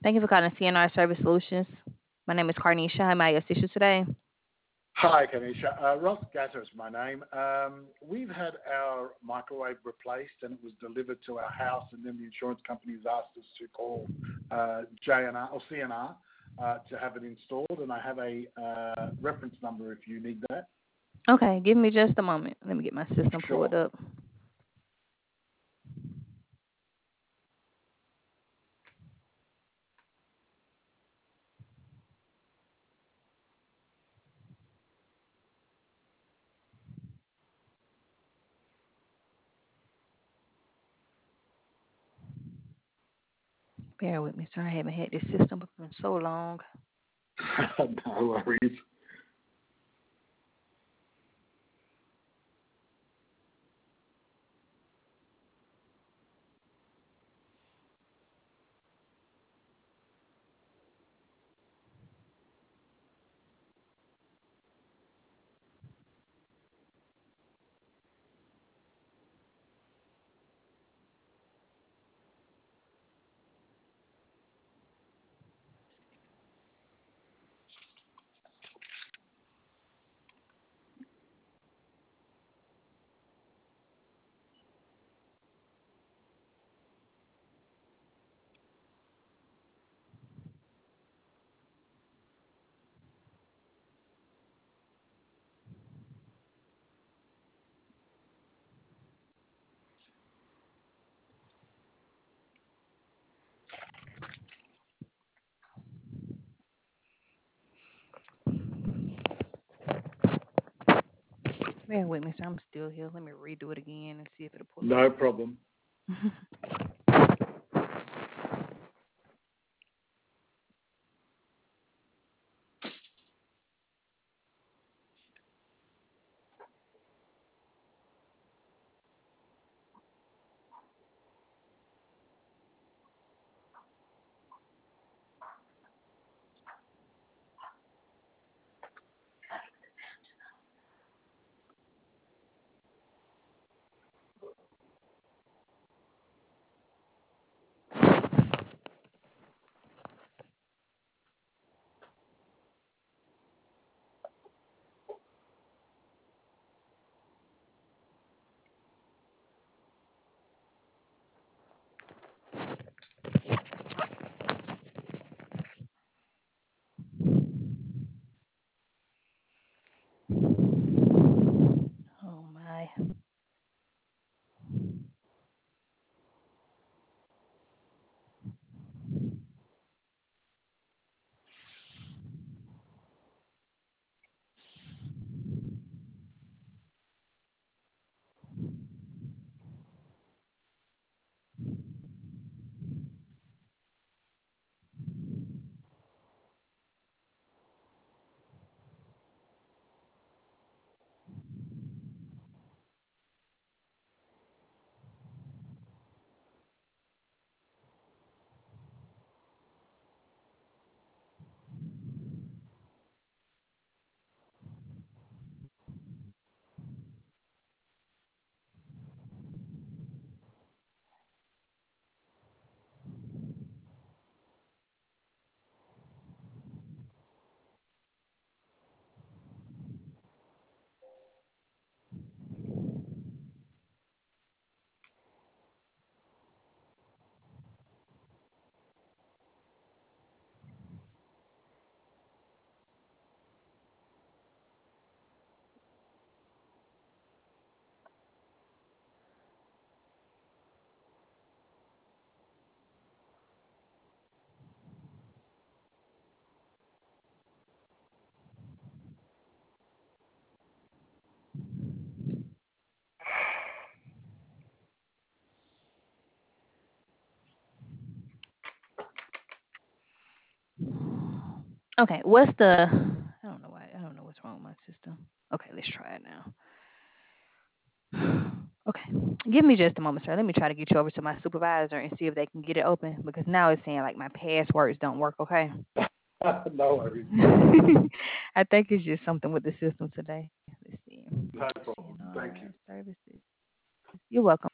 Thank you for calling CNR Service Solutions. My name is Carnisha. How may I assist you today? Hi, Kanisha. Ross Gatter is my name. We've had our microwave replaced and it was delivered to our house, and then the insurance company has asked us to call JNR or CNR to have it installed, and I have a reference number if you need that. Okay, give me just a moment. Let me get my system pulled Sure. up. Bear with me, sir. I haven't had this system up in so long. No worries. Bear with me, sir. I'm still here. Let me redo it again and see if it'll pull No problem. up. Oh my. Okay, what's the? I don't know why. I don't know what's wrong with my system. Okay, let's try it now. Okay, give me just a moment, sir. Let me try to get you over to my supervisor and see if they can get it open because now it's saying like my passwords don't work. Okay. No worries. I think it's just something with the system today. Let's see. No problem. Thank you. CNR services. You're welcome.